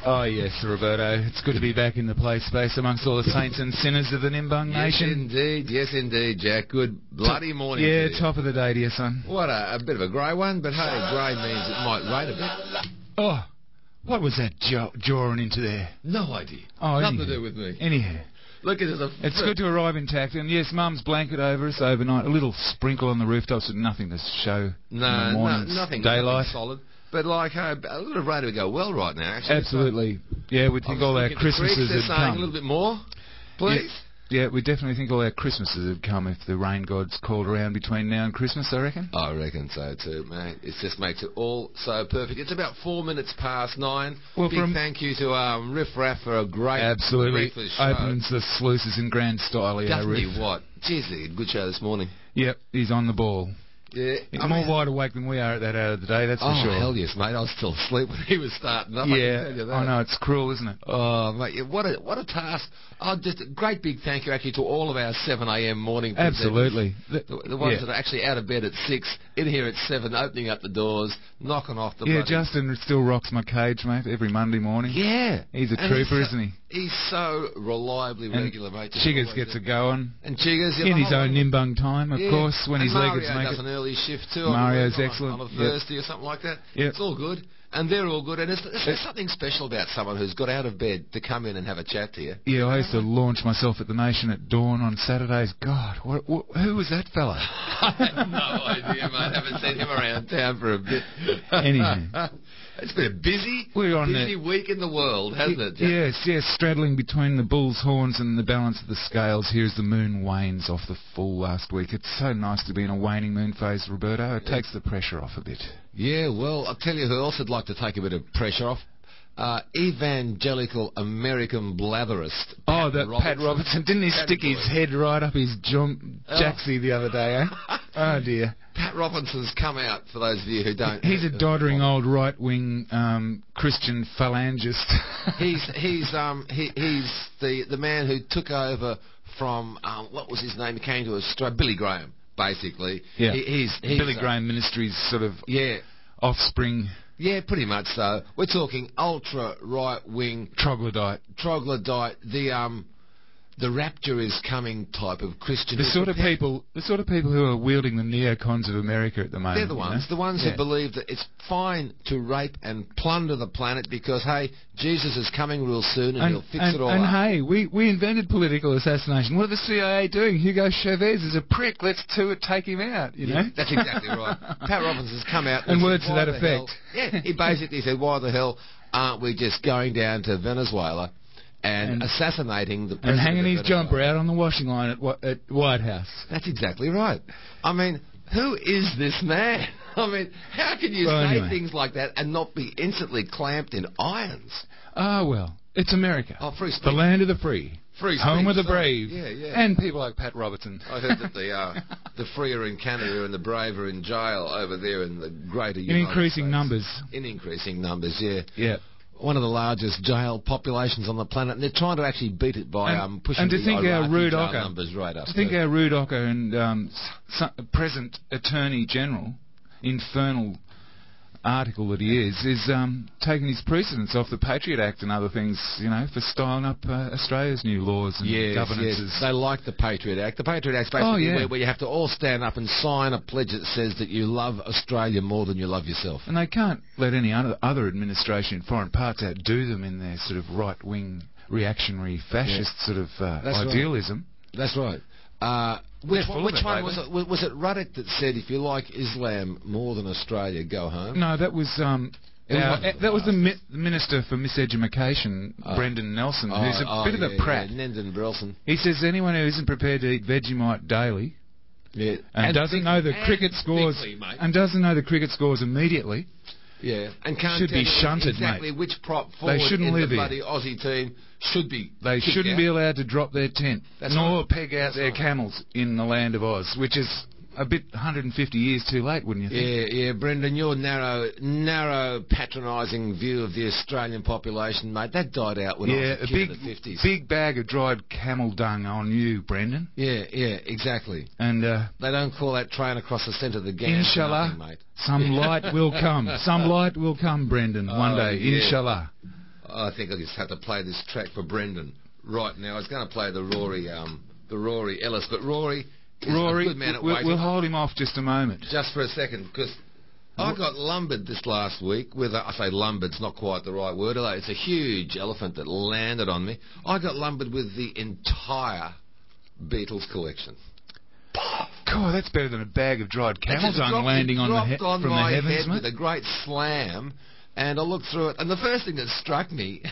Oh, yes, Roberto. It's good to be back in the play space amongst all the saints and sinners of the Nimbung Nation. Yes, indeed, Jack. Good bloody morning. Yeah, to you. top of the day to you, son. What a bit of a grey one, but hey, grey means it might rain a bit. Oh, what was that jawing into there? No idea. Oh, nothing to do with me. Anyhow. Look, it's good to arrive intact, and yes, Mum's blanket over us overnight. A little sprinkle on the rooftops, but nothing to show in the morning's nothing daylight. Nothing solid. But like, a little rain would go well right now. Actually, absolutely. Yeah, we'd think all our Christmases had come. A little bit more, please. Yeah, we definitely think all our Christmases had come if the rain gods called around between now and Christmas, I reckon. I reckon so too, mate. It just makes it all so perfect. It's about 4 minutes past 9. Well, big thank you to Riff Raff for a great breakfast show. Opens the sluices in grand style, yeah, Doesn't Riff. he what? Jeez, good show this morning. Yep, he's on the ball. Yeah, he's more wide awake than we are at that hour of the day, that's for sure. Oh, hell yes, mate. I was still asleep when he was starting up. Yeah, I can tell you that. I know, it's cruel, isn't it? Oh, mate, what a task. Oh, just a great big thank you, actually, to all of our 7 a.m. morning presenters. Absolutely. The ones that are actually out of bed at 6, in here at 7, opening up the doors, knocking off the Yeah, Justin still rocks my cage, mate, every Monday morning. Yeah. He's a trooper, isn't he? He's so reliably regular, mate. Chiggers gets it going. And Chiggers... In his own Nimbung time, of course, when his leggeds make it. Mario does an early shift too. Mario's excellent. On a Thursday or something like that. Yep. It's all good. And they're all good. And there's something special about someone who's got out of bed to come in and have a chat to you. Yeah, I used to launch myself at the Nation at dawn on Saturdays. God, who was that fella? I have no idea, mate. I haven't seen him around town for a bit. Anyhow. It's been a busy week in the world, hasn't it, Jack? Yes, straddling between the bull's horns and the balance of the scales. Here's the moon wanes off the full last week. It's so nice to be in a waning moon phase, Roberto. It takes the pressure off a bit. Yeah, well, I'll tell you who else would like to take a bit of pressure off. Evangelical American blatherist. Pat Robertson. Didn't he stick his head right up his jacksie the other day, eh? Oh, dear. Pat Robinson's come out, for those of you who don't... He's a doddering old right-wing Christian phalangist. He's the man who took over from, what was his name? He came to Australia, Billy Graham, basically. Yeah, he's Billy Graham Ministries' sort of offspring... Yeah, pretty much so. We're talking ultra right-wing... Troglodyte. The rapture is coming type of Christian. The sort of people who are wielding the neocons of America at the moment. They're the ones who believe that it's fine to rape and plunder the planet because, hey, Jesus is coming real soon and he'll fix it all up. And hey, we invented political assassination. What are the CIA doing? Hugo Chavez is a prick. Let's take him out, you know? That's exactly right. Pat Robinson's come out and words to that effect. He basically said, why the hell aren't we just going down to Venezuela and assassinating the president and hanging his jumper out on the washing line at White House? That's exactly right. I mean, who is this man? I mean, how can you say things like that and not be instantly clamped in irons? Ah, well, it's America. Oh, free speech. The land of the free. Free speech. Home of the brave. Yeah. And people like Pat Robertson. I heard that the free are in Canada and the brave are in jail over there in the greater United States. In increasing numbers, yeah. Yeah. One of the largest jail populations on the planet, and they're trying to actually beat it by pushing the Iraqi jail numbers right up. To think our Rude Ocker and present Attorney General, infernal article that he is taking his precedence off the Patriot Act and other things, you know, for styling up Australia's new laws and governances. Yes, they like the Patriot Act. The Patriot Act's basically where you have to all stand up and sign a pledge that says that you love Australia more than you love yourself. And they can't let any other administration in foreign parts outdo them in their sort of right-wing, reactionary, fascist sort of idealism. Right. That's right. Which one was it? Was it Ruddock that said, if you like Islam more than Australia, go home? No, that was the Minister for Miseducation, Brendan Nelson, who's a bit of a prat. Brendan Nelson. He says anyone who isn't prepared to eat Vegemite daily and doesn't know the cricket scores immediately. Yeah, and can't should be shunted, exactly mate. Which prop forward in the bloody Aussie team should be. They shouldn't be allowed to drop their tent, nor peg out their camels in the land of Oz, which is a bit 150 years too late, wouldn't you think? Yeah, Brendan, your narrow, patronising view of the Australian population, mate, that died out when I was a kid in the 50s. Big bag of dried camel dung on you, Brendan. Yeah, exactly. And they don't call that train across the centre of the gang. Inshallah, mate. Some light will come. Some light will come, Brendan, one day. Inshallah. I think I just have to play this track for Brendan right now. I was going to play the Rory Ellis, but Rory is a good man at waiting. We'll hold him off just a moment. Just for a second, because I got lumbered this last week with, I say lumbered's not quite the right word, although it's a huge elephant that landed on me. I got lumbered with the entire Beatles collection. God, that's better than a bag of dried camel dung landing from the heavens, mate. With a great slam, and I looked through it, and the first thing that struck me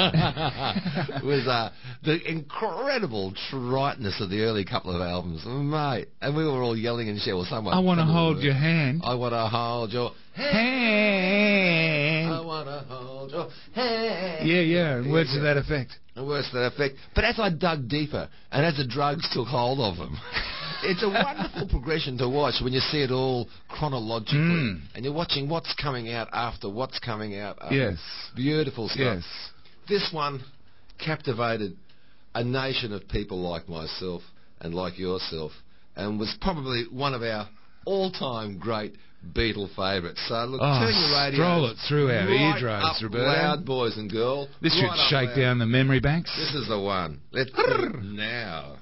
was the incredible triteness of the early couple of albums, mate. And we were all yelling and shouting. I want to hold your hand. I want to hold your hand. I want to hold your hand. Yeah, words to that effect. Words to that effect. But as I dug deeper, and as the drugs took hold of them, it's a wonderful progression to watch when you see it all chronologically. And you're watching what's coming out after what's coming out after. Yes. Beautiful stuff. Yes. This one captivated a nation of people like myself and like yourself, and was probably one of our all-time great Beatle favourites. So look, turn your radio. Stroll it through our right eardrums, up Roberto. Loud, boys and girls. This should shake down the memory banks. This is the one. Let's do it now.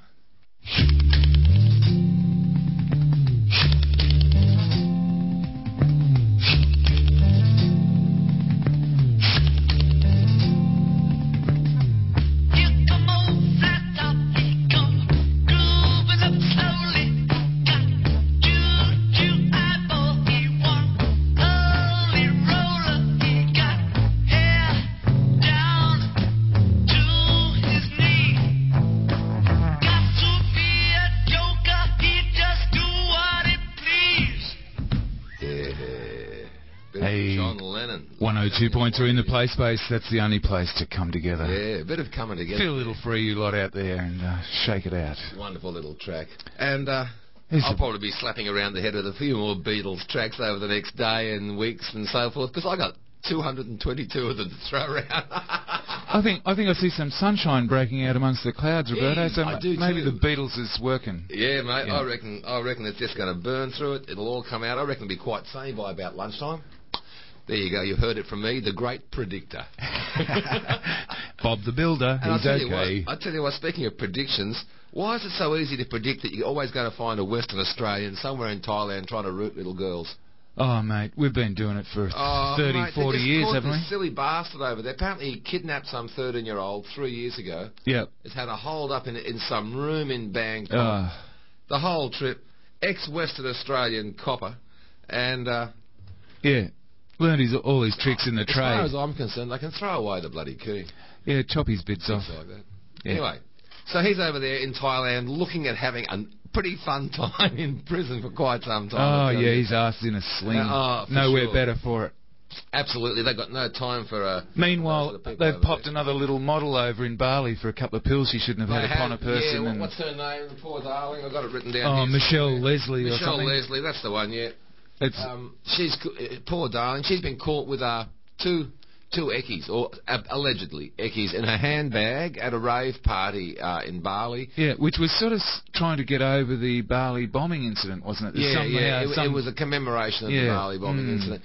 John Lennon. 102.3 in the play space. That's the only place to come together. Yeah, a bit of coming together. Feel a little free, you lot out there, and shake it out. Wonderful little track. And I'll probably be slapping around the head with a few more Beatles tracks over the next day and weeks and so forth, because I got 222 of them to throw around. I think I see some sunshine breaking out amongst the clouds, Roberto. So I do maybe too. the Beatles is working. Yeah, mate. Yeah. I reckon it's just going to burn through it. It'll all come out. I reckon it'll be quite sunny by about lunchtime. There you go. You heard it from me, the great predictor. Bob the Builder. And He's okay. I tell you what. Speaking of predictions, why is it so easy to predict that you're always going to find a Western Australian somewhere in Thailand trying to root little girls? Oh, mate, we've been doing it for 30, 40 years, haven't we? This silly bastard over there. Apparently he kidnapped some 13-year-old 3 years ago. Yep. Has had a hold up in some room in Bangkok. The whole trip. Ex-Western Australian copper. And, yeah. Learned all his tricks in the trade. As far as I'm concerned, they can throw away the bloody key. Yeah, chop his bits off. Like that. Yeah. Anyway, so he's over there in Thailand looking at having a pretty fun time in prison for quite some time. Oh, yeah, his ass in a sling. Nowhere better for it. Absolutely, they've got no time for... Meanwhile, they've popped another little model over in Bali for a couple of pills she shouldn't have had upon a person. Yeah, what's her name? The poor darling. I've got it written down here. Michelle Leslie or something. Michelle Leslie, that's the one, yeah. She's poor darling. She's been caught with two eckies, or allegedly eckies, in her handbag at a rave party in Bali. Yeah, which was sort of trying to get over the Bali bombing incident, wasn't it? It was a commemoration of the Bali bombing incident.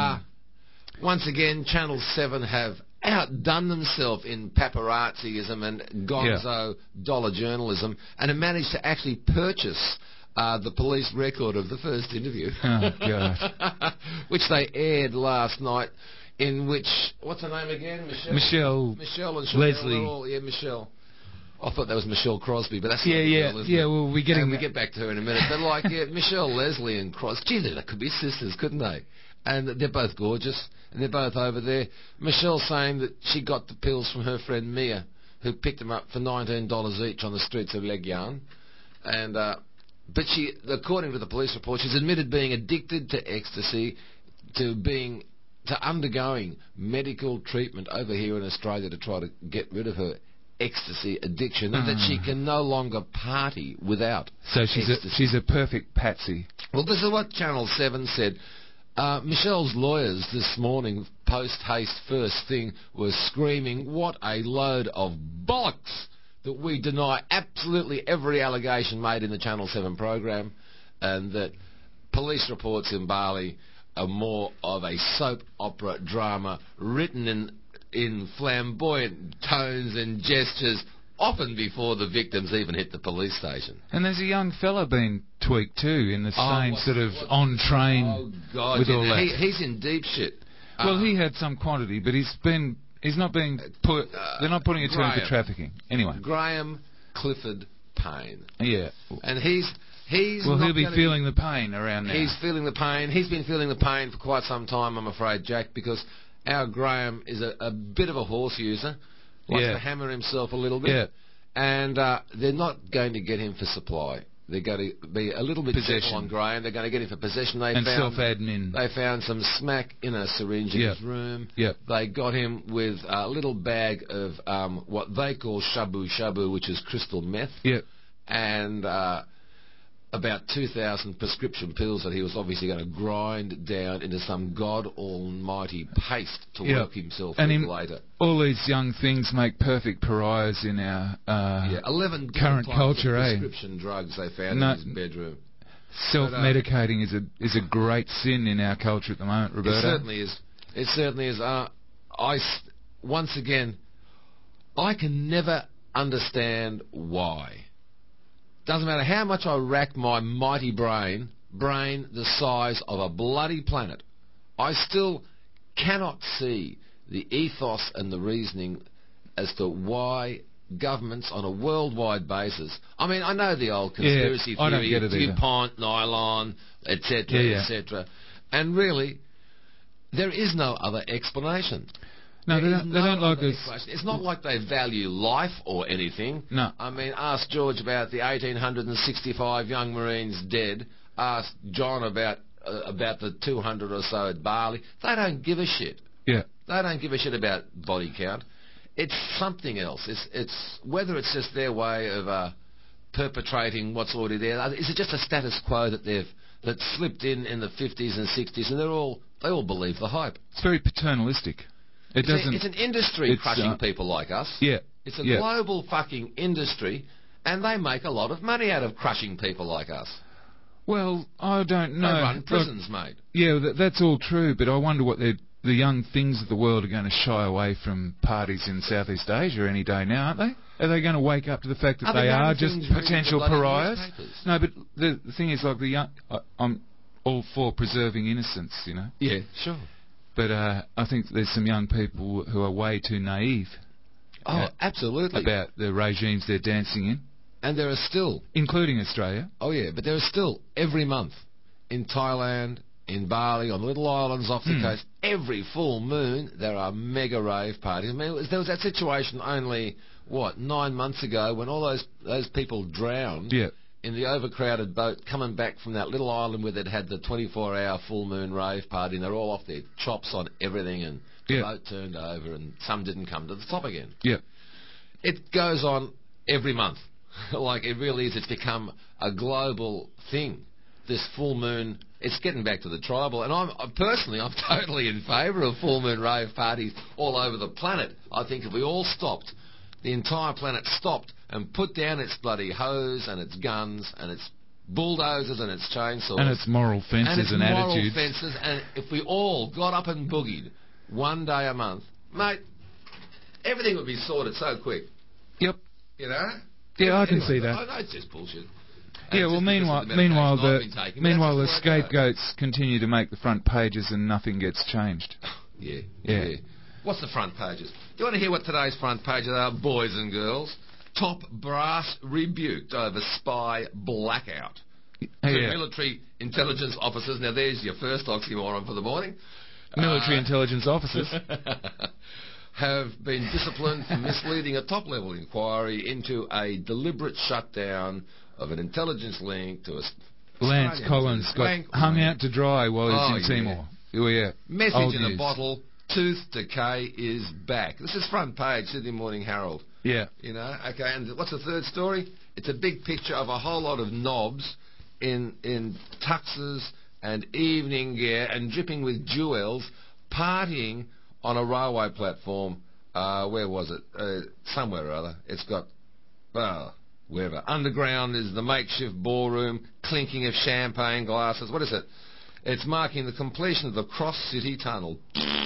Once again, Channel 7 have outdone themselves in paparazziism and gonzo dollar journalism, and have managed to actually purchase the police record of the first interview. Oh, God. Which they aired last night, in which... What's her name again? Michelle and Leslie. Michelle. I thought that was Michelle Crosby, but that's well, we're getting... And we get back to her in a minute. But, Michelle Leslie and Crosby... Gee, they could be sisters, couldn't they? And they're both gorgeous, and they're both over there. Michelle saying that she got the pills from her friend Mia, who picked them up for $19 each on the streets of Legian. And... but she, according to the police report, she's admitted being addicted to ecstasy, to undergoing medical treatment over here in Australia to try to get rid of her ecstasy addiction, and that she can no longer party without ecstasy. She's a perfect patsy. Well, this is what Channel 7 said. Michelle's lawyers this morning, post-haste first thing, were screaming, what a load of bollocks, that we deny absolutely every allegation made in the Channel 7 program, and that police reports in Bali are more of a soap opera drama written in in flamboyant tones and gestures, often before the victims even hit the police station. And there's a young fella being tweaked too in the same sort of Oh, on-train God, with all that. he's in deep shit. Well, he had some quantity, but he's not being put... they're not putting it to him for trafficking. Anyway. Graham Clifford Payne. Yeah. And he'll be feeling the pain around now. He's feeling the pain. He's been feeling the pain for quite some time, I'm afraid, Jack, because our Graham is a bit of a horse user, likes to hammer himself a little bit. Yeah. And they're not going to get him for supply. They're going to be a little bit careful on Graham. They're going to get him for possession. And self-admin. They found some smack in a syringe in his room. Yep. They got him with a little bag of what they call shabu-shabu, which is crystal meth. Yep. And about 2,000 prescription pills that he was obviously going to grind down into some god almighty paste to work himself in later. All these young things make perfect pariahs in our 11 current culture, prescription drugs they found in his bedroom. Self-medicating is a great sin in our culture at the moment, Roberto. It certainly is. It certainly is. Once again, I can never understand why. Doesn't matter how much I rack my mighty brain the size of a bloody planet, I still cannot see the ethos and the reasoning as to why governments on a worldwide basis... I mean, I know the old conspiracy theory of DuPont, nylon, etc., etc. And really, there is no other explanation. No, they don't like us. It's not like they value life or anything. No. I mean, ask George about the 1,865 young Marines dead. Ask John about the 200 or so at Bali. They don't give a shit. Yeah. They don't give a shit about body count. It's something else. It's whether it's just their way of perpetrating what's already there. Is it just a status quo that slipped in the 50s and 60s, and they all believe the hype? It's very paternalistic. It's an industry crushing people like us. Yeah. It's a global fucking industry, and they make a lot of money out of crushing people like us. Well, I don't know. They run prisons, mate. Yeah, that's all true, but I wonder what the young things of the world are going to shy away from parties in Southeast Asia any day now, aren't they? Are they going to wake up to the fact that they are just potential pariahs? No, but the thing is, like, the young... I'm all for preserving innocence, you know? Yeah, sure. But I think there's some young people who are way too naive. Oh, absolutely. About the regimes they're dancing in. And there are still... Including Australia. Oh, yeah, but there are still, every month, in Thailand, in Bali, on little islands off the coast, every full moon, there are mega rave parties. I mean, there was that situation only, 9 months ago, when all those people drowned... Yeah. In the overcrowded boat coming back from that little island where they'd had the 24-hour full moon rave party, and they're all off their chops on everything, and the boat turned over, and some didn't come to the top again. Yeah. It goes on every month. Like, it really is. It's become a global thing. This full moon, it's getting back to the tribal, and I'm totally in favour of full moon rave parties all over the planet. I think if we all stopped, the entire planet stopped and put down its bloody hose and its guns and its bulldozers and its chainsaws. And its moral fences and attitudes. Fences, and if we all got up and boogied one day a month, mate, everything would be sorted so quick. Yep. You know? Yeah, I can see that. I know it's just bullshit. Yeah, well, meanwhile the scapegoats continue to make the front pages and nothing gets changed. Yeah. What's the front pages? Do you want to hear what today's front pages are, boys and girls? Top brass rebuked over spy blackout. Military intelligence officers, now there's your first oxymoron for the morning. Military intelligence officers have been disciplined for misleading a top-level inquiry into a deliberate shutdown of an intelligence link to a... Lance Collins got hung out to dry while he was in Timor. Yeah. Message in a bottle, tooth decay is back. This is front page, Sydney Morning Herald. Yeah. You know, okay, and what's the third story? It's a big picture of a whole lot of knobs in tuxes and evening gear and dripping with jewels partying on a railway platform. Where was it? Somewhere or other. It's got, wherever. Underground is the makeshift ballroom, clinking of champagne glasses. What is it? It's marking the completion of the Cross City Tunnel.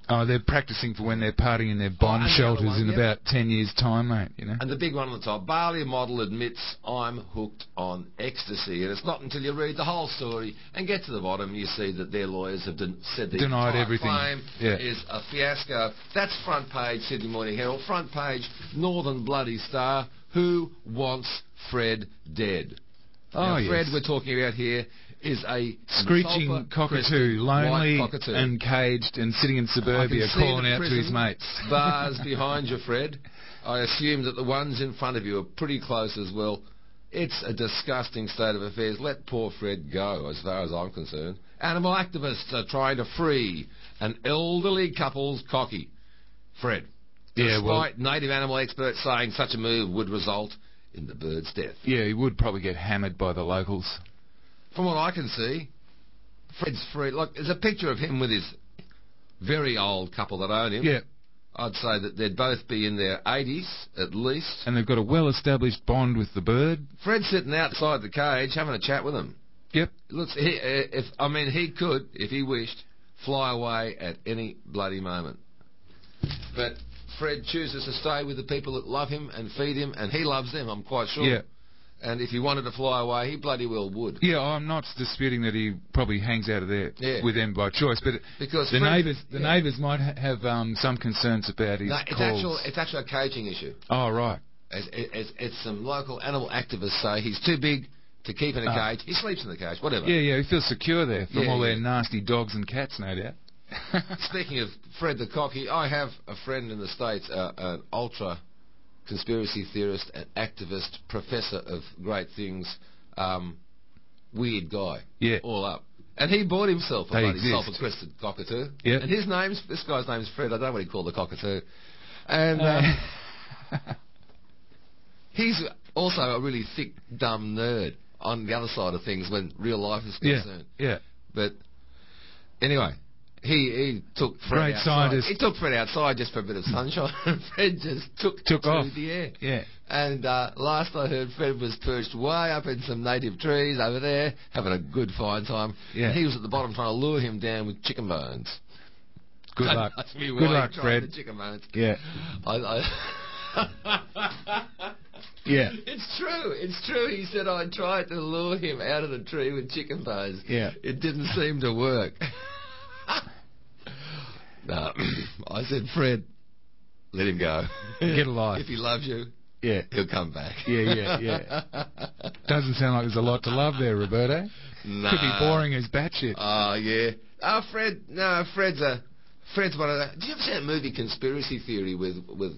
Oh, they're practising for when they're partying in their bomb and the shelters other one, in yep. about 10 years' time, mate, you know. And the big one on the top, Bali model admits I'm hooked on ecstasy. And it's not until you read the whole story and get to the bottom you see that their lawyers have said the Denied entire everything. claim Yeah. is a fiasco. That's front page Sydney Morning Herald, front page Northern Bloody Star. Who wants Fred dead? Oh, Now, yes. Fred we're talking about here is a Screeching sulphur-crested cockatoo, lonely white cockatoo. and caged and sitting in I can suburbia see calling the out to his prison mates. bars behind you, Fred. I assume that the ones in front of you are pretty close as well. It's a disgusting state of affairs. Let poor Fred go, as far as I'm concerned. Animal activists are trying to free an elderly couple's cocky. Fred. Yeah, well, Despite native animal experts saying such a move would result in the bird's death. yeah, he would probably get hammered by the locals. From what I can see, Fred's free. Look, there's a picture of him with his very old couple that own him. Yeah, I'd say that they'd both be in their 80s, at least. and they've got a well-established bond with the bird. Fred's sitting outside the cage having a chat with him. Yep. Looks, he could, if he wished, fly away at any bloody moment. But Fred chooses to stay with the people that love him and feed him, and he loves them, I'm quite sure. Yeah. And if he wanted to fly away, he bloody well would. Yeah, I'm not disputing that he probably hangs out of there with them by choice, but Because the Fred- neighbours might have some concerns about his No, calls. it's actually a caging issue. Oh, right. It's some local animal activists say he's too big to keep in a cage. He sleeps in the cage, whatever. Yeah, he feels secure there from Yeah, all their yeah. nasty dogs and cats, no doubt. Speaking of Fred the Cocky, I have a friend in the States, an ultra conspiracy theorist, an activist, professor of great things, weird guy, Yeah. all up. And he bought himself a They bloody exist. sulphur-crested cockatoo. Yep. And this guy's name's Fred, I don't know what he called the cockatoo. And he's also a really thick, dumb nerd on the other side of things when real life is concerned. Yeah. But anyway, he took Fred Great outside. scientist. He took Fred outside just for a bit of sunshine, and Fred just took to off. the air. Yeah. And last I heard, Fred was perched way up in some native trees over there, having a good fine time. Yeah. And he was at the bottom trying to lure him down with chicken bones. Good Don't luck. ask me Good why he luck, tried Fred. the chicken bones. Yeah. Yeah. It's true. It's true. He said I tried to lure him out of the tree with chicken bones. Yeah. It didn't seem to work. No, I said, Fred, let him go. Get a life. If he loves you, Yeah. he'll come back. Yeah. Doesn't sound like there's a lot to love there, Roberto. No. Could be boring as batshit. Oh, yeah. Oh, Fred's one of the... Did you ever see that movie Conspiracy Theory with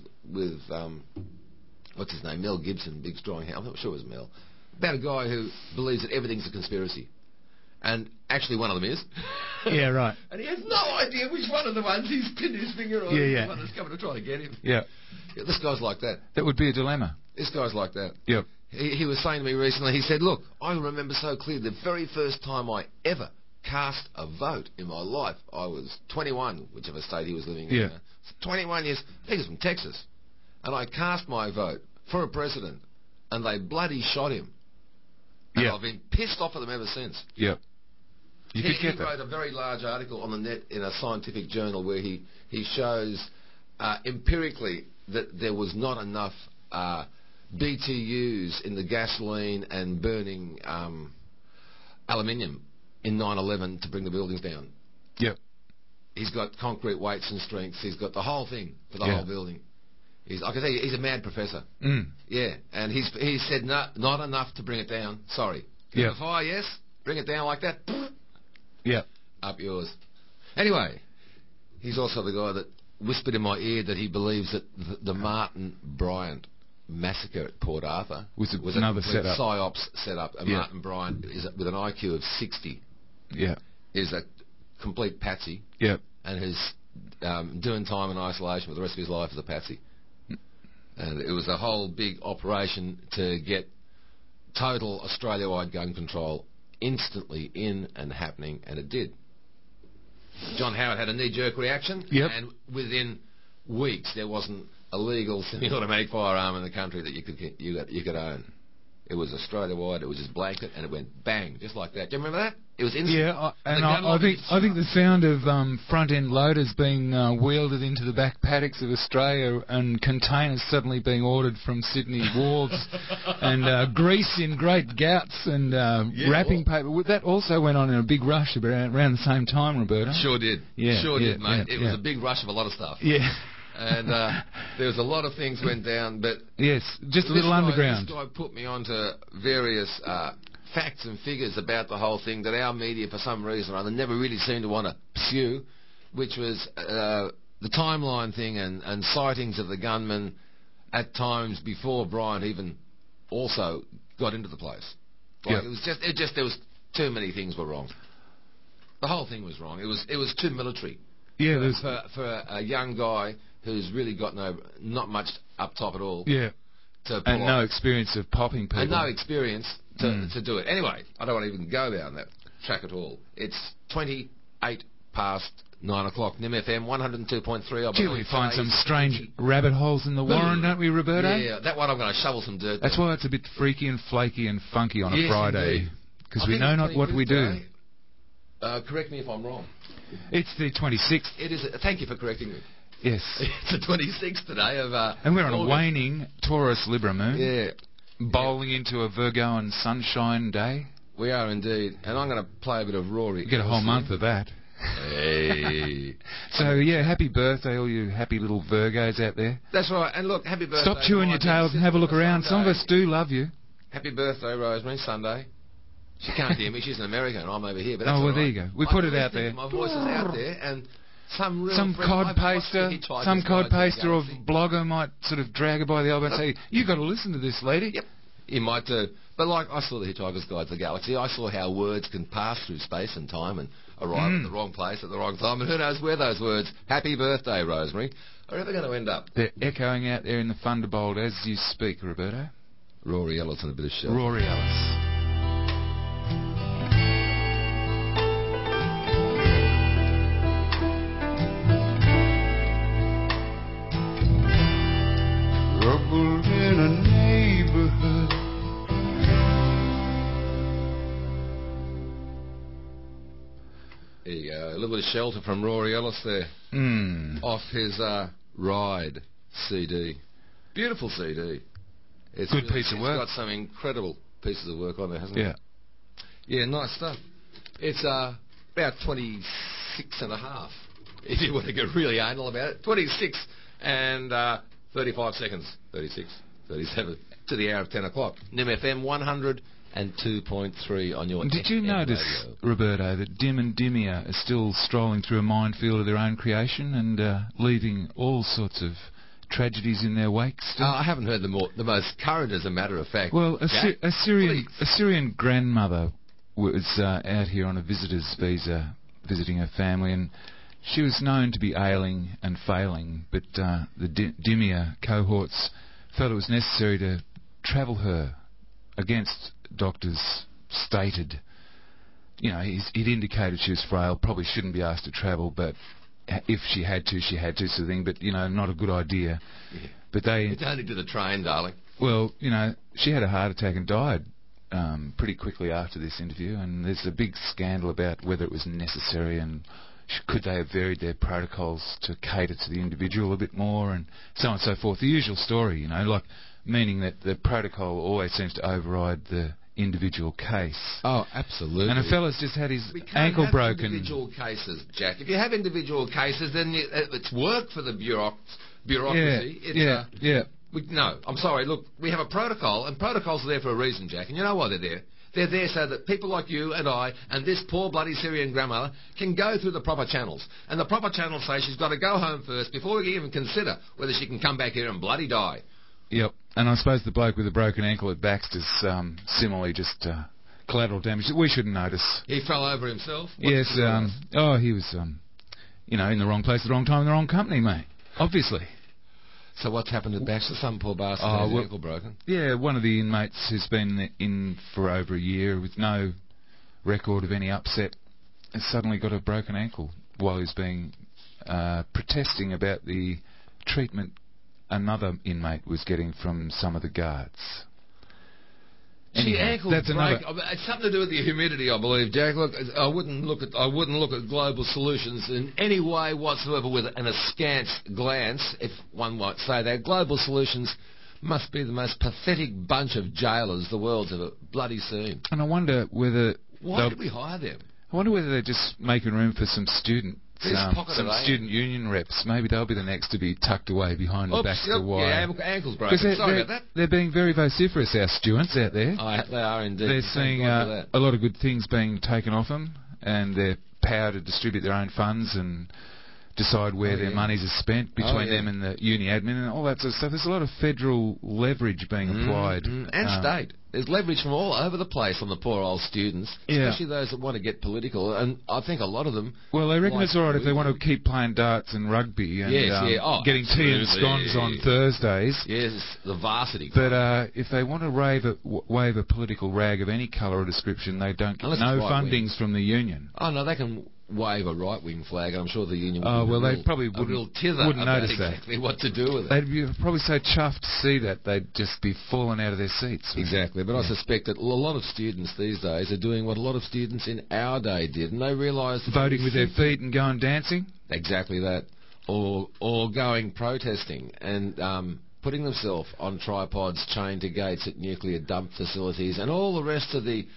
what's his name? Mel Gibson, big strong hand. I'm not sure it was Mel. About a guy who believes that everything's a conspiracy. And actually one of them is. Yeah, right. And he has no idea which one of the ones he's pinned his finger on. Yeah. The one that's coming to try to get him. Yeah. Yeah, this guy's like that. That would be a dilemma. This guy's like that. Yep. He was saying to me recently, he said, look, I remember so clearly the very first time I ever cast a vote in my life. I was 21, whichever state he was living in. Yeah. 21 years. I think he was from Texas. And I cast my vote for a president, and they bloody shot him. And Yeah. I've been pissed off at them ever since. Yep. You could get He that. wrote a very large article on the net in a scientific journal where he shows empirically that there was not enough BTUs in the gasoline and burning aluminium in 9/11 to bring the buildings down. Yep. He's got concrete weights and strengths. He's got the whole thing for the Yeah. whole building. I can tell you, he's a mad professor. Mm. Yeah, and he said not enough to bring it down. Sorry. Yeah. The fire, yes. Bring it down like that. Yep. Up yours. Anyway, he's also the guy that whispered in my ear that he believes that the Martin Bryant massacre at Port Arthur Was another setup. PSYOPs setup. And Yeah. Martin Bryant is with an IQ of 60. Yeah. Is a complete patsy Yep. and is doing time in isolation for the rest of his life as a patsy. And it was a whole big operation to get total Australia-wide gun control instantly in and happening, and it did. John Howard had a knee-jerk reaction, Yep. and within weeks there wasn't a legal semi-automatic firearm in the country that you could own. It was Australia-wide, it was just blanket, and it went bang, just like that. Do you remember that? It was instant. Yeah, I think the sound of front-end loaders being wielded into the back paddocks of Australia and containers suddenly being ordered from Sydney wharves and grease in great gouts and wrapping paper, that also went on in a big rush around the same time, Roberto. Sure did. Yeah, sure did, mate. Yeah, it was a big rush of a lot of stuff. Yeah. And there was a lot of things went down, but... Yes, just a little underground. This guy put me onto various... facts and figures about the whole thing that our media, for some reason or other, never really seemed to want to pursue, which was the timeline thing and sightings of the gunman at times before Bryant even also got into the place. Like, it just there was too many things were wrong. The whole thing was wrong. It was too military. Yeah, for a young guy who's really got not much up top at all. Yeah. And no experience of popping people. And no experience to do it. Anyway, I don't want to even go down that track at all. It's 28 past 9 o'clock. NIM FM 102.3. Gee, we find some strange rabbit holes in the Warren, don't we, Roberto? Yeah, that one I'm going to shovel some dirt. That's why it's a bit freaky and flaky and funky on a Friday. Because we know not what we do. Correct me if I'm wrong. It's the 26th. It is. Thank you for correcting me. Yes. It's the 26th today of... and we're on a waning Taurus Libra moon. Yeah. Bowling into a Virgo and sunshine day. We are indeed. And I'm going to play a bit of Rory. You get a whole month of that. Hey. So, yeah, happy birthday, all you happy little Virgos out there. That's right. And look, happy birthday. Stop chewing your tails and have a look around. Some of us do love you. Happy birthday, Rosemary, Sunday. She can't hear me. She's an American and I'm over here. But well, there you go. We put it out there. My voice is out there and... Some cod paster or blogger might sort of drag her by the elbow and say, "You've got to listen to this, lady." Yep, you might do. But like I saw the Hitchhiker's Guide to the Galaxy, I saw how words can pass through space and time and arrive at the wrong place at the wrong time. And who knows where those words, "Happy Birthday, Rosemary," are ever going to end up. They're echoing out there in the Thunderbolt as you speak, Roberto. Rory Ellis and a bit of shell. Rory Ellis. Trouble in a neighborhood. There you go. A little bit of shelter from Rory Ellis there. Off his Ride CD. Beautiful CD. It's good piece of work. It's got some incredible pieces of work on there, hasn't it? Yeah, nice stuff. It's about 26 and a half, if you want to get really anal about it. 26 and 35 seconds. 36, 37 to the hour of 10 o'clock. NIM FM 102.3 on your Did you notice, radio. Roberto, that Dim and Dimia are still strolling through a minefield of their own creation and leaving all sorts of tragedies in their wake still? I haven't heard the most current, as a matter of fact. Well, a Syrian grandmother was out here on a visitor's visa visiting her family, and she was known to be ailing and failing, but the Dimia cohorts felt it was necessary to travel her against doctors' stated... he'd indicated she was frail, probably shouldn't be asked to travel, but if she had to, sort of thing, but, not a good idea. Yeah. But they... You don't need to the train, darling. Well, she had a heart attack and died pretty quickly after this interview, and there's a big scandal about whether it was necessary and could they have varied their protocols to cater to the individual a bit more, and so on and so forth. The usual story, meaning that the protocol always seems to override the individual case. Oh, absolutely. And a fella's just had his ankle broken. Individual cases, Jack. If you have individual cases, then it's work for the bureaucracy. Yeah. No, I'm sorry. Look, we have a protocol, and protocols are there for a reason, Jack. And you know why they're there? They're there so that people like you and I and this poor bloody Syrian grandmother can go through the proper channels. And the proper channels say she's got to go home first before we can even consider whether she can come back here and bloody die. Yep. And I suppose the bloke with the broken ankle at Baxter's similarly just collateral damage that we shouldn't notice. He fell over himself? Yes. He was, in the wrong place at the wrong time in the wrong company, mate. Obviously. So what's happened at Baxter? Some poor bastard had his ankle broken? Yeah, one of the inmates who's been in for over a year with no record of any upset has suddenly got a broken ankle while he's being protesting about the treatment another inmate was getting from some of the guards. Gee, Anyhow, ankles that's break. another. It's something to do with the humidity, I believe, Jack. Look, I wouldn't look at global solutions in any way whatsoever with an askance glance, if one might say that. Global solutions must be the most pathetic bunch of jailers the world's ever bloody seen. And I wonder whether Why did we hire them? I wonder whether they're just making room for some student union reps. Maybe they'll be the next to be tucked away behind the back of the wire. Yeah, ankles broken. Sorry about that. They're being very vociferous, our students out there. They are indeed. They're seeing a lot of good things being taken off them, and their power to distribute their own funds and decide where their monies are spent between them and the uni admin and all that sort of stuff. There's a lot of federal leverage being applied. And state. There's leverage from all over the place on the poor old students, especially those that want to get political, and I think a lot of them... Well, they reckon it's all right if they want to keep playing darts and rugby and getting tea and scones on Thursdays. Yes, the varsity. But if they want to wave a political rag of any colour or description, they don't get no fundings from the union. Oh, no, they can wave a right-wing flag, and I'm sure the union they probably wouldn't notice exactly what to do with it. They'd be probably so chuffed to see that they'd just be falling out of their seats. Exactly, but I suspect that a lot of students these days are doing what a lot of students in our day did, and they realise... Voting with their feet and going dancing? Exactly that. Or going protesting and putting themselves on tripods chained to gates at nuclear dump facilities and all the rest of the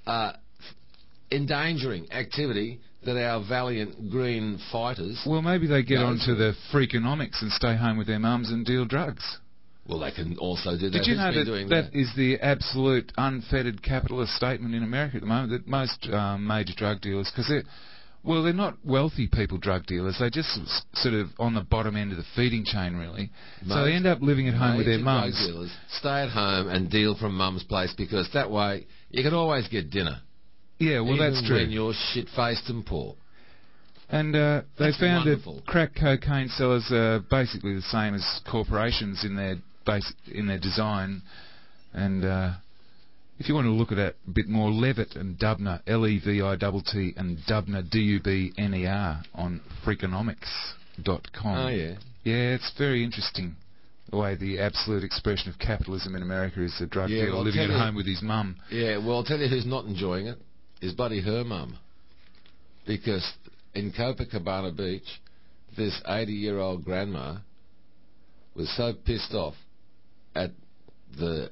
endangering activity that our valiant green fighters... Well, maybe they get onto the freakonomics and stay home with their mums and deal drugs. Well, they can also do that. Did you know that is the absolute unfettered capitalist statement in America at the moment, that most major drug dealers, because they're not wealthy people drug dealers, they're just sort of on the bottom end of the feeding chain, really. So they end up living at home with their mums. Drug dealers stay at home and deal from mum's place, because that way you can always get dinner. Yeah, well, that's true. When you're shit-faced and poor. And they found that crack cocaine sellers are basically the same as corporations in their design. And if you want to look at it a bit more, Levitt and Dubner, Levitt and Dubner, Dubner, on Freakonomics.com. Oh, yeah. Yeah, it's very interesting, the way the absolute expression of capitalism in America is a drug dealer living at home with his mum. Yeah, well, I'll tell you who's not enjoying it. Is bloody her mum. Because in Copacabana Beach, this 80-year-old grandma was so pissed off at the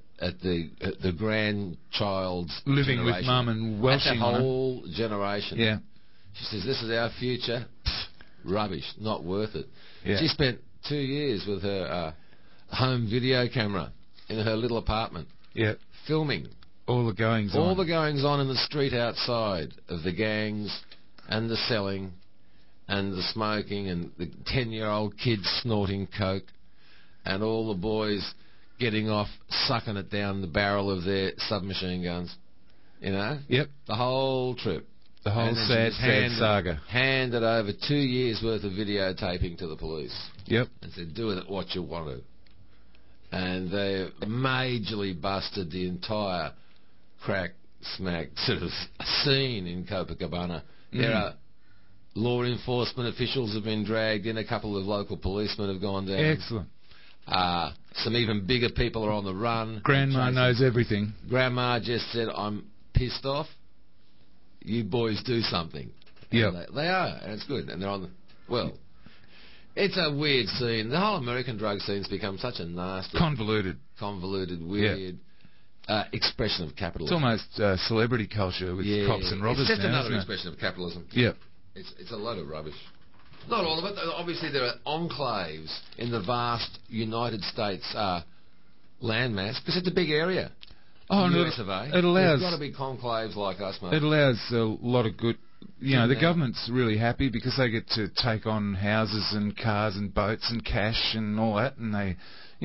grandchild's living with mum and welshing at the whole generation. Yeah. She says, this is our future. Rubbish, not worth it. Yeah. She spent 2 years with her home video camera in her little apartment. Yeah. Filming. All the goings on in the street outside of the gangs and the selling and the smoking and the 10-year-old kids snorting coke and all the boys getting off sucking it down the barrel of their submachine guns. You know? Yep. The whole trip. The whole sad saga. Handed over 2 years' worth of videotaping to the police. Yep. And said, do with it what you want to. And they majorly busted the entire crack smack sort of scene in Copacabana. There are law enforcement officials have been dragged in. A couple of local policemen have gone down. Excellent. Some even bigger people are on the run. Grandma knows everything. Grandma just said, I'm pissed off. You boys do something. Yeah. They are, and it's good. And they're on the... Well, it's a weird scene. The whole American drug scene's become such a nasty... Convoluted, weird... expression of capitalism. It's almost celebrity culture with cops and robbers. It's just another expression of capitalism. Yeah. It's a load of rubbish. Not all of it. Obviously, there are enclaves in the vast United States landmass, because it's a big area. Oh, no, US of A. It allows... There's got to be conclaves like us, mate. It allows a lot of good... the government's really happy because they get to take on houses and cars and boats and cash and all that, and they,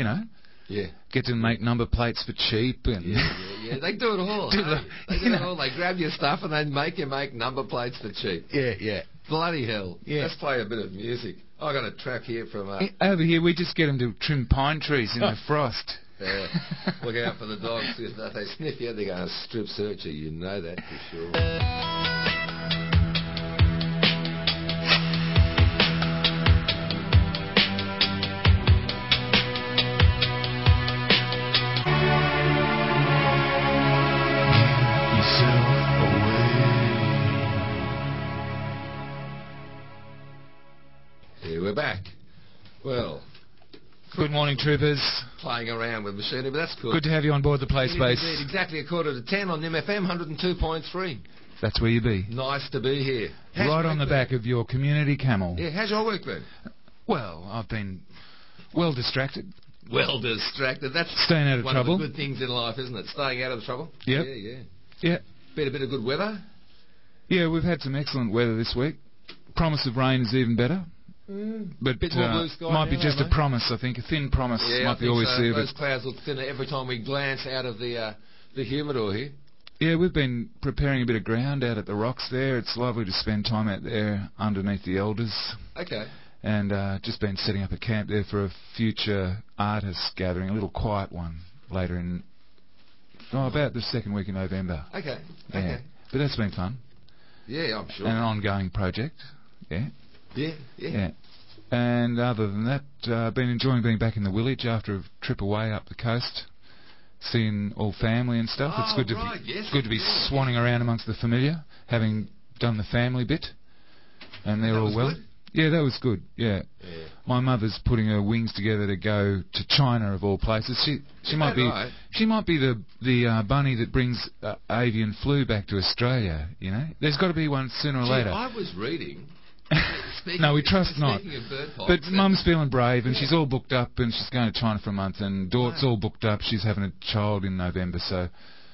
get to make number plates for cheap and... Yeah. They do it all. They do it all. They grab your stuff and they make you make number plates for cheap. Yeah. Bloody hell. Yeah. Let's play a bit of music. I got a track here from... over here, we just get them to trim pine trees in the frost. Yeah. Look out for the dogs. If they sniff you, they're going to strip search you. You know that for sure. we're back. Well, Good morning, troopers. playing around with machinery, but that's cool. Good to have you on board the play It is space. indeed, exactly a quarter to 10 on MFM 102.3. That's where you be. Nice to be here. How's Right your on the week back of your community camel. been? Yeah, how's your week been? Well, I've been well distracted. Well distracted. That's Staying out of one trouble. of the good things in life, isn't it? Staying out of the trouble. Yep. Yeah. Yeah. Been a bit of good weather. Yeah, we've had some excellent weather this week. Promise of rain is even better. But Bit more blue sky might be now, just eh, a mate? promise, I think. A thin promise Yeah, I might be think all we so. see of Those it. clouds look thinner every time we glance out of the humidor here. Yeah, we've been preparing a bit of ground out at the rocks there. It's lovely to spend time out there underneath the elders. Okay. And just been setting up a camp there for a future artist gathering, a little quiet one later in, about the second week in November. Okay. Yeah. Okay. But that's been fun. Yeah, I'm sure. And an ongoing project. Yeah. Yeah. Yeah. And other than that, I've been enjoying being back in the village after a trip away up the coast, seeing all family and stuff. It's Oh, good to right, be yes, good to be yeah. swanning around amongst the familiar, having done the family bit, and they're That all was well. good? Yeah, that was good. Yeah. Yeah. My mother's putting her wings together to go to China of all places. She might that be right? she might be the bunny that brings avian flu back to Australia. You know, there's got to be one sooner or Gee, later. I was reading. No, we trust not. Speaking of bird But pox, Mum's feeling brave, and Yeah. she's all booked up, and she's going to China for a month, and Dort's Wow. all booked up. She's having a child in November, so.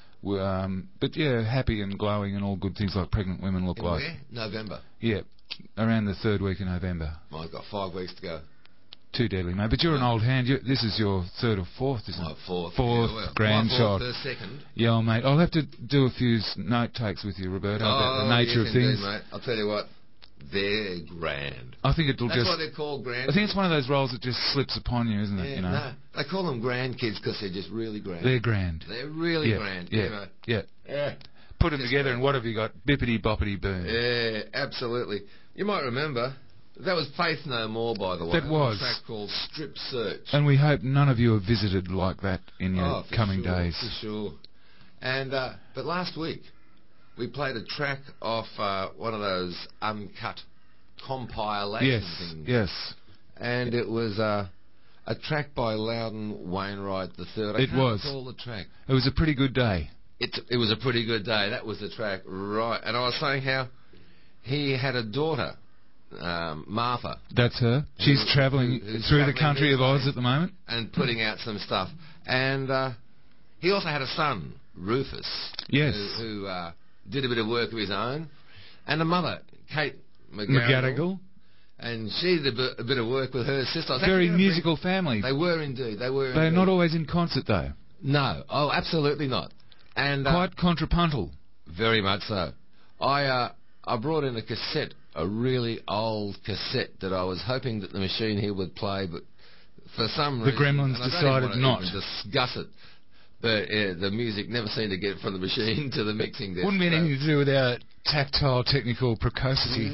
But yeah, happy and glowing and all good things like pregnant women look in like. where? November. Yeah, around the third week in November. I've got 5 weeks to go. Too deadly, mate. But you're an old hand. This is your third or fourth, isn't My it? fourth. Fourth yeah, well, grandchild. My fourth, her second. Yeah, old mate. I'll have to do a few note takes with you, Roberto, about the nature yes, of things. indeed, mate. I'll tell you what. They're grand. I think it'll That's just. why they're called grand. I think it's one of those roles that just slips upon you, isn't it? Yeah, You know, no. They call them grandkids because they're just really grand. they're grand. They're really Yeah, grand. yeah, mate. yeah. Yeah. Put them Just together, great. and what have you got? Bippity boppity boom. Yeah, absolutely. You might remember, that was Faith No More, by the way. That was. A track called Strip Search. And we hope none of you have visited like that in your for coming sure, days. For sure. And, but last week, we played a track off one of those uncut compilation Yes, things. yes. And it was a track by Loudon Wainwright III. I It can't was. recall the track. It was a pretty good day. It was a pretty good day. That was the track, right. And I was saying how he had a daughter, Martha, That's her. She's travelling who's through the travelling country these of Oz days at the moment. and putting out some stuff. And he also had a son, Rufus, Yes. who did a bit of work of his own, and a mother, Kate McGarrigle. and she did a bit of work with her sister. I was Very actually musical family. They were indeed. They were. They're indeed. not always in concert, though. No. Oh, absolutely not. And Quite contrapuntal. very much so. I brought in a cassette, a really old cassette that I was hoping that the machine here would play, but for some The reason... Gremlins and I don't decided even not. want to discuss it. The music never seemed to get from the machine to the mixing desk. Wouldn't be so- anything to do with our tactile technical precocity.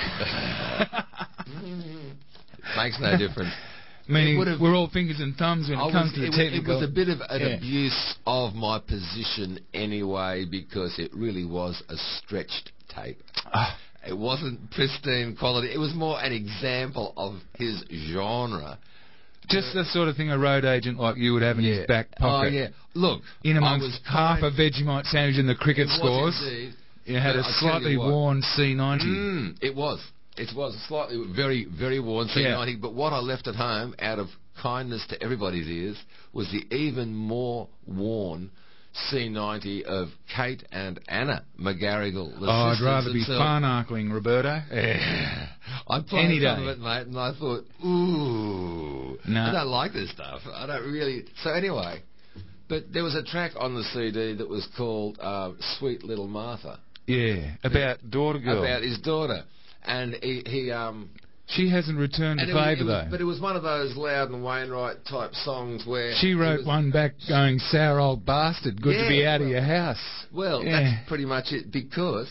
Makes no difference. Meaning It would've- we're all fingers and thumbs when it comes to the it technical. was a bit of an Yeah. abuse of my position anyway, because it really was a stretched tape. Ah, It wasn't pristine quality. It was more an example of his genre. just the sort of thing a road agent like you would have in his back pocket. Oh, yeah. Look, In I amongst was half a kind- Vegemite sandwich in the cricket it was scores, indeed, you had but a I tell slightly you what, worn C90. It was. It was a slightly, very, very worn C90. Yeah. But what I left at home, out of kindness to everybody's ears, was the even more worn C90 of Kate and Anna McGarrigle. The Oh, I'd sisters rather be themselves. farnarkling, Roberto. Yeah. I played Any some day. of it, mate, and I thought, ooh, No. I don't like this stuff. I don't really. So anyway, but there was a track on the CD that was called "Sweet Little Martha," Yeah, about daughter girl. about his daughter, and he She hasn't returned the and it was- favour, it was- though. But it was one of those Loudon Wainwright type songs where She it wrote was- one back going, sour old bastard, good to be Yeah, out of well- your house. Well, Yeah. that's pretty much it, because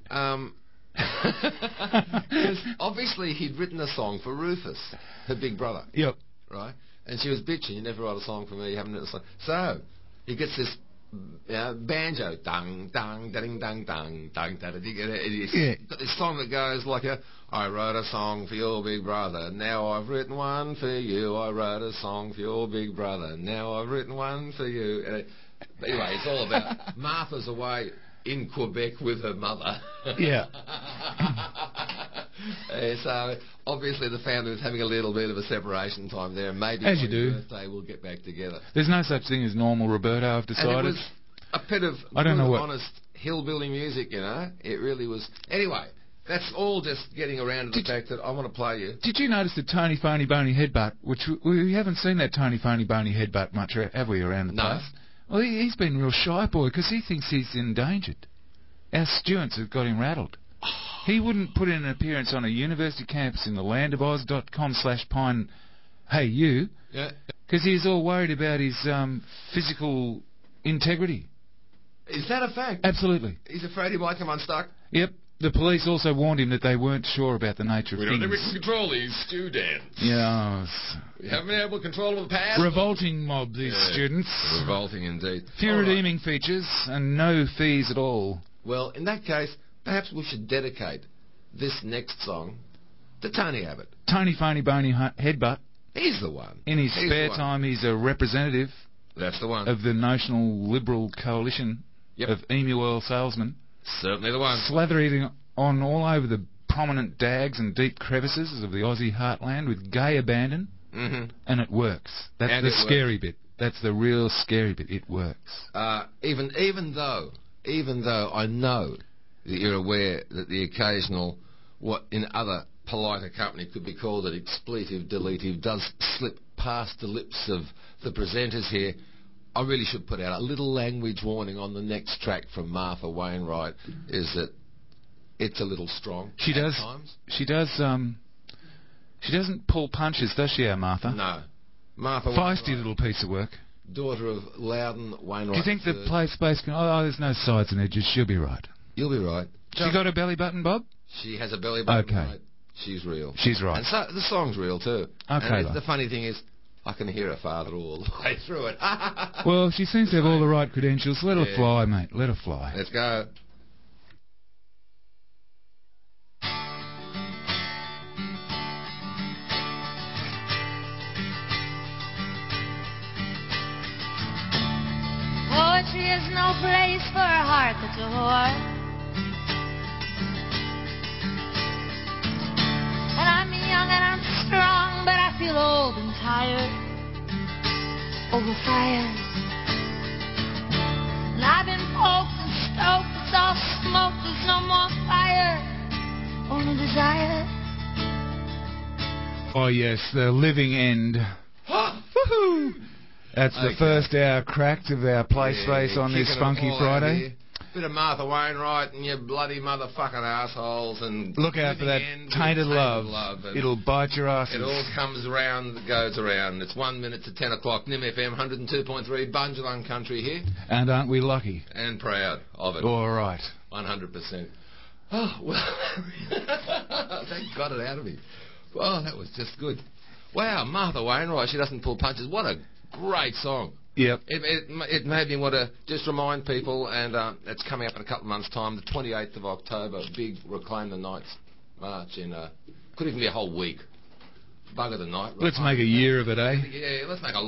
'cause obviously he'd written a song for Rufus, her big brother, Yep. right? And she was bitching, you never write a song for me, you haven't written a song. So he gets this banjo, dung, dung, ding, dung, dung, dung, da, da, ding. It's Yeah. got this song that goes like I wrote a song for your big brother, now I've written one for you. I wrote a song for your big brother, now I've written one for you. But anyway, it's all about Martha's away in Quebec with her mother. Yeah. So obviously the family was having a little bit of a separation time there. Maybe As on you do. his birthday we'll get back together. There's no such thing as normal, Roberto, I've And decided. it was a bit of I don't good, know what- honest hillbilly music, you know. It really was. Anyway, that's all just getting around to the fact that I want to play you. Did you notice the Tony Phony Boney headbutt, which we haven't seen that Tony Phony Boney headbutt much, have we, around the No. place? Well, he's been a real shy boy because he thinks he's endangered. Our stewards have got him rattled. He wouldn't put in an appearance on a university campus in the landofoz.com/pine, hey you, Yeah. because he's all worried about his physical integrity. Is that a fact? Absolutely. He's afraid he might come unstuck. Yep. The police also warned him that they weren't sure about the nature of things. control these students. Yeah. We haven't been able to control them in the past. Revolting mob, these Yeah. students. Revolting indeed. Few All right. redeeming features and no fees at all. Well, in that case, perhaps we should dedicate this next song to Tony Abbott. Tony Phony Boney Headbutt. He's the one. In his He's spare the one. time, he's a representative That's the one. of the National Liberal Coalition Yep. of emu oil salesmen, Certainly the one. slathering on all over the prominent dags and deep crevices of the Aussie heartland with gay abandon, Mm-hmm. and it works. That's And the it works. scary bit. That's the real scary bit. It works. Even though I know that you're aware that the occasional, what in other politer company could be called an expletive deletive, does slip past the lips of the presenters here, I really should put out a little language warning on the next track from Martha Wainwright, is that it's a little strong She at does. times. She does. She doesn't pull punches, does she, our Martha? No. Martha Feisty Wainwright, little piece of work. daughter of Loudon Wainwright. Do you think the III. play space can... Oh, there's no sides and edges. She'll be right. You'll be right. She got a belly button, Bob? She has a belly button. Okay. Right? She's real. She's right. And so the song's real too. Okay, And love. the funny thing is, I can hear her father all the way through it. Well, she seems to have all the right credentials. Let her Yeah. fly, mate. Let her fly. Let's go. Poetry is no place for a heart that's a whore. And I'm young and I'm strong, but I feel old and tired. Overfired. And I've been poked and stoked, it's all smoke, there's no more fire. Only desire. Oh, yes, the living end. Woohoo! That's the Okay. first hour cracked of our play space on this kicking it funky all out Friday. here. Bit of Martha Wainwright and your bloody motherfucking assholes and Look out for that living end with tainted love. and It'll bite your asses. it all comes around, goes around. It's 1 minute to 10 o'clock. NIM FM 102.3, Bunjalung Country here, And aren't we lucky? and proud of it. All right. 100%. Oh, well, they got it out of me. Oh, that was just good. Wow, Martha Wainwright, she doesn't pull punches. What a great song. Yep. It made me want to just remind people, and it's coming up in a couple of months' time, the 28th of October, big Reclaim the Nights march in, could even be a whole week. Bugger the night. Let's make a year of it, eh? Yeah, let's make a